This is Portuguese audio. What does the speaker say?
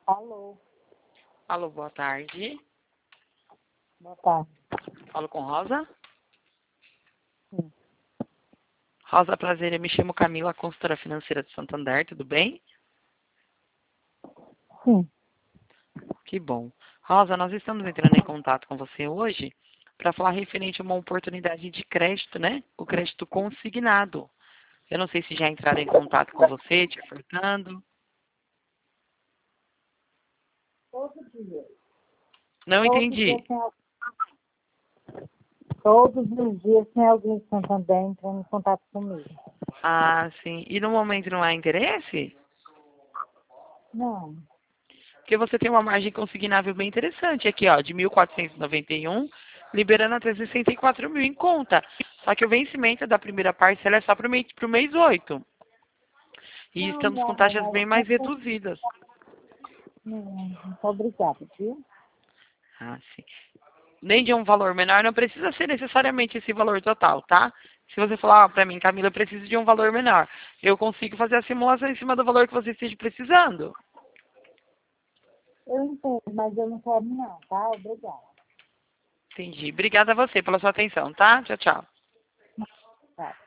Alô, Alô, boa tarde. boa tarde. Falo com Rosa. Sim, Rosa, prazer, eu me chamo Camila, consultora financeira de Santander, tudo bem? sim. Que bom. Rosa, nós estamos entrando em contato com você hoje para falar referente a uma oportunidade de crédito, né? O crédito consignado. Eu não sei se já entraram em contato com você, te ofertando. Todo dia. Não Todo dia entendi. tem, todos os dias tem alguém de Santander entrando em contato comigo. Ah, sim. E no momento não há interesse? Não, Porque você tem uma margem consignável bem interessante aqui, ó, de 1.491, liberando até 64 mil em conta. Só que o vencimento da primeira parcela é só para o mês 8. E não, estamos meu com amor, taxas mas bem mais reduzidas. não, muito obrigada, viu? Ah, sim. Nem de um valor menor, não precisa ser necessariamente esse valor total, tá? Se você falar para mim, Camila, eu preciso de um valor menor, eu consigo fazer a simulação em cima do valor que você esteja precisando. Eu entendo, mas eu não quero não, tá? Obrigada. Entendi. Obrigada a você pela sua atenção, tá? Tchau, tchau. Tá.